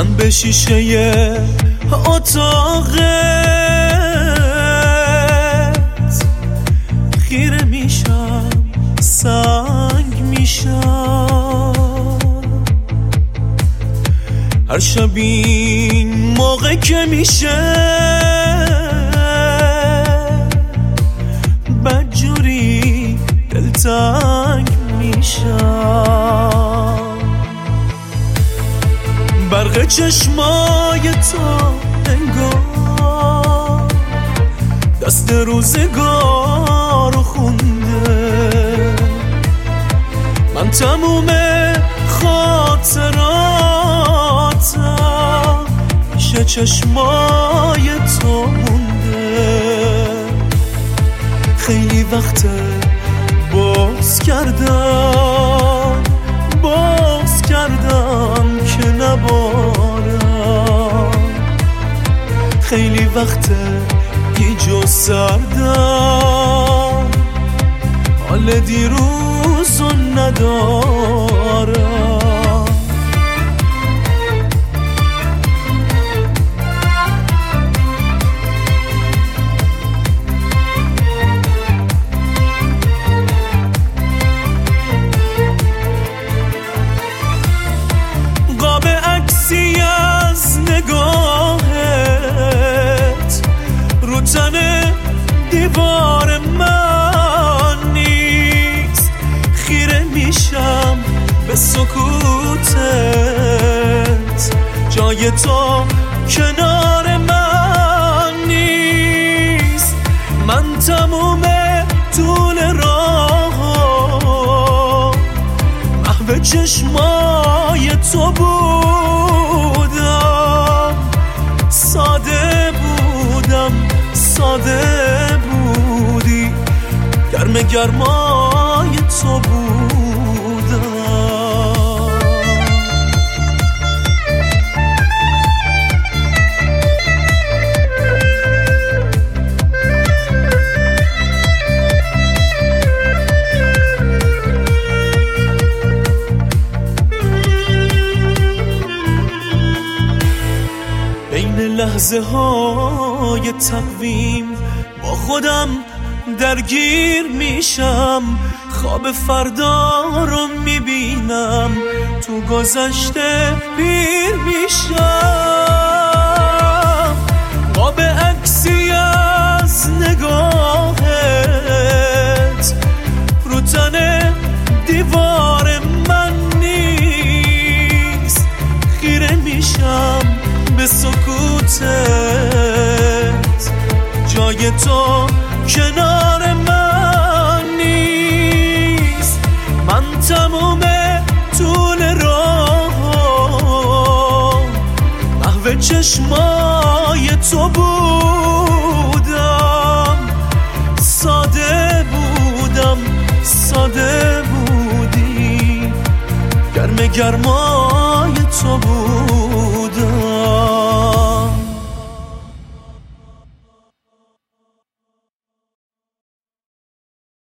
من به شیشه اتاقت خیره میشم، سنگ میشم. هر شب این موقع که میشه بدجوری دلتنگ میشم. برق چشمای تو انگار دست روزگارو خونده. من تموم خاطراتم پیش چشمای تو مونده. خیلی وقته باز کردم که نبارم. خیلی وقته گیج و سردم، حال دیروزو ندارم. قاب عکسی از نگاهت رو تن دیوار من نیست. خیره میشم به سکوتت، جای تو کنار من نیست. من تموم طول راه محو چشمای تو بودم. ساده بودی، گرمای تو بودم. بین لحظه های تقویم با خودم درگیر میشم. خواب فردا رو میبینم، تو گذشته پیر میشم. قاب عکسی از نگاهت رو تن دیوار من نیست. خیره میشم به سکوتت، جای تو کنار من نیست. من تموم طول راه محو چشمای تو بودم. ساده بودی، گرمای تو بود.